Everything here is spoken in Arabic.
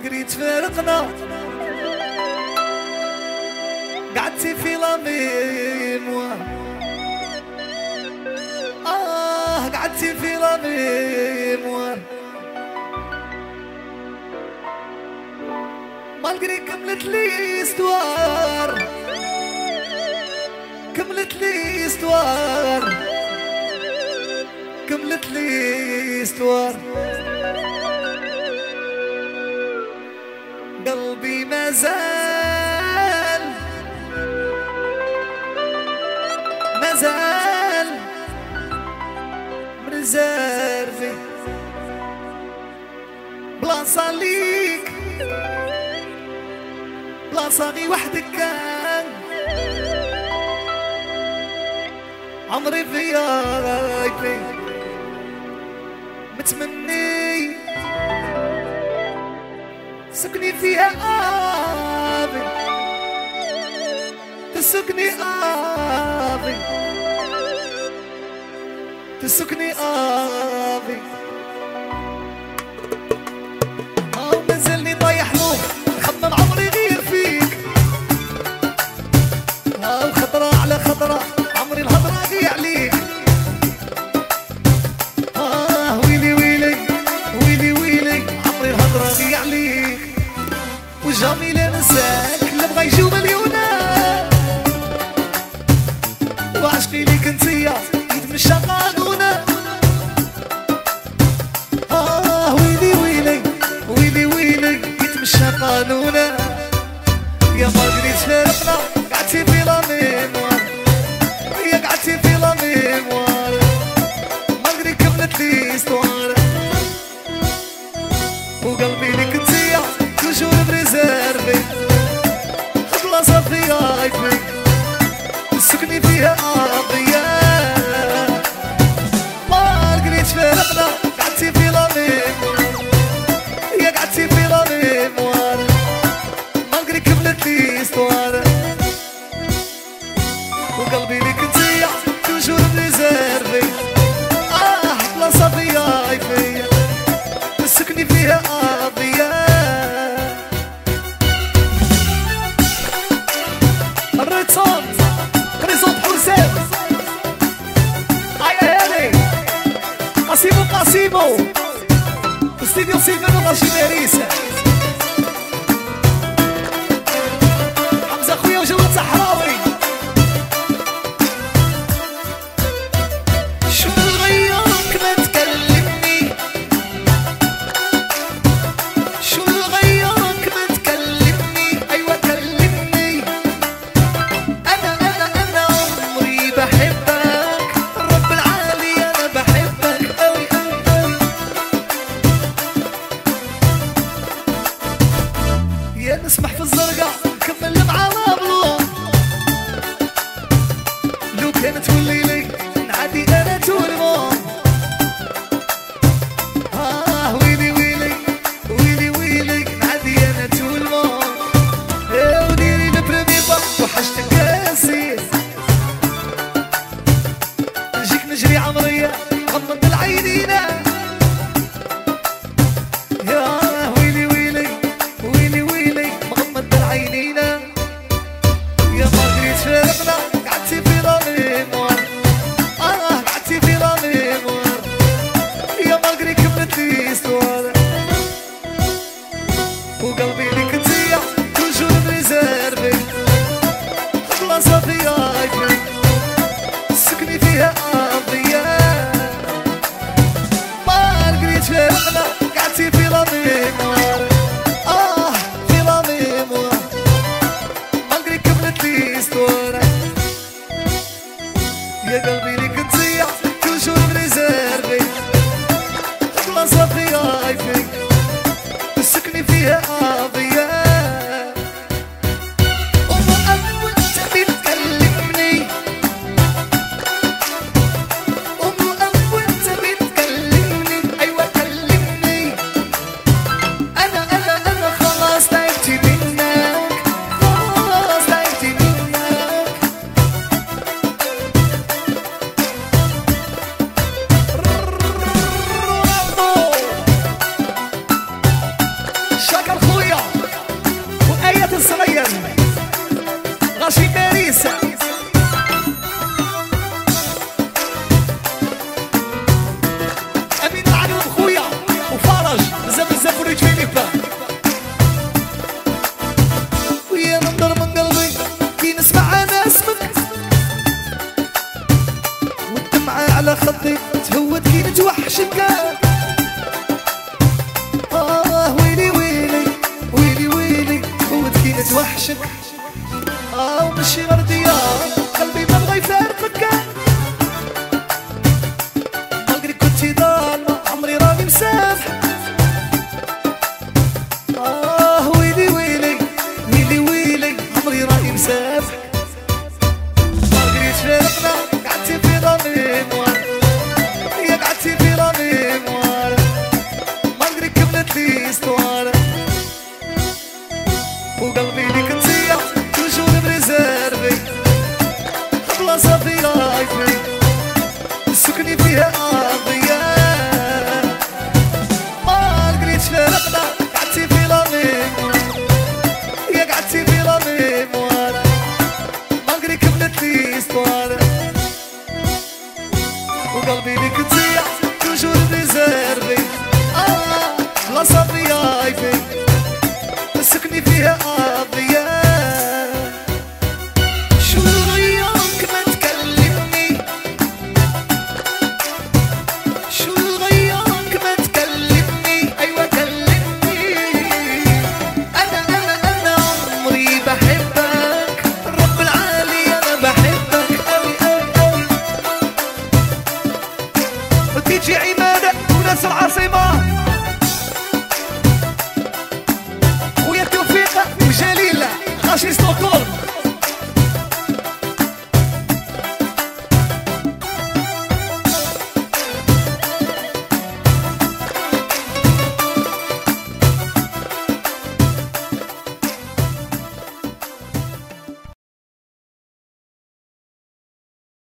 قريت فارقنا قعدتي في لا ميموار قعدتي في لا ميموار مالقري كملت لي استوار كملت لي استوار كملت لي استوار قلبي مازال مرزارفي بلاصة ليك بلاصة غي وحدك كان عمري فياك متمني سكني فيها آبي تسكني آبي تسكني آبي مازلني طايح له خمم عمري غير فيك وخطرة على خطرة عمري الهضرة غي عليك ويلي ويلي ويلي ويلي عمري الهضرة غي عليك وجامي لا ننساك اللي بغا يجيو مليونات وعشقي ليك انتيا يتمشى قانونا ويلي ويلي ويلي ويلي يتمشى قانونا يا ما قريت فارقنا قعدتي في لا ميموار يا قعدتي في لا ميموار ما قريت كملت لي استوار وقلبي ليك انتيا توجور بريزيرفي بلاصة فيها يفيك تسكني فيها أضياء ما قريت فارقنا قعدتي في لا ميموار يا قعدتي في لا ميموار ما قريت كملت لي استوار وقلبي ليك انتيا توجور بريزيرفي بلاصة فيها يفيك تسكني فيها أضياء الريتسون ريزون حسين هاي قاسيمو استديو سيفن وغاشي ماريسة حمزة خويا وجواد صحراوي شو غيرك ما تكلمني شو غيرك ما تكلمني أيوة كلمني أنا عمري بحبك رب العالي أنا بحبك أوي أوي يا نسمح في الزرقاء نكمل معانا بلون لو كانت تولي لي نعدي أنا تولمون ويلي ويلي ويلي ويلي نعدي أنا تولمون وديري البريمي با وحشتك كاسيس نجيك نجري عمرية غمض العينينا يا ويلي ويلي ويلي ويلي مغمض العينينا يا ما قريت فارقنا قعدتي في لا ميموار قعدتي في لا ميموار يا ما قريت كملت لي استوار وقلبي ليك انتيا توجور بريزيرفي بلاصة فيها يفيك سكني فيها أضياء ما قريت فارقنا قعدتي في لا ميموار في لا ميموار ما قريت كملت لي استوار يا قلبي ليك انتيا توجور بريزيرفي بلاصة فيها يفيك تسكني فيها أضياء وأنت بتكلمني وأنت بتكلمني أيوة كلمني أنا خلاص تعبت منك خلاص تعبت منك على خطي تهود كي نتوحشك ويلي ويلي ويلي ويلي تهود كي نتوحشك ومشي غير ديار قلبي ما بغا يفارقك مالغري كنتي ظالمة عمري راني مسامح ويلي ويلي ويلي ويلي عمري راني مسامح مالغري تفارقنا قعدتي في لا ميموار يا قعدتي في لا ميموار مالغري كملت لي استوار وقلبي ليك انتيا توجور بريزيرفي بلاصة في لايفي سكني فيها قضية مالغري تفارقنا قعدتي في لا ميموار يا قعدتي في لا ميموار مالغري كملت لي استوار وقلبي ليك انتيا توجور بريزيرفي بلاصة في لايفي سكني فيها قضية شو غيرك ما تكلمني شو غيرك ما تكلمني أيوة كلمني أنا عمري بحبك رب العالي أنا بحبك أوي أوي أوي وتيجي عمادة وناس العاصمة وجليلة غاشي ستوكو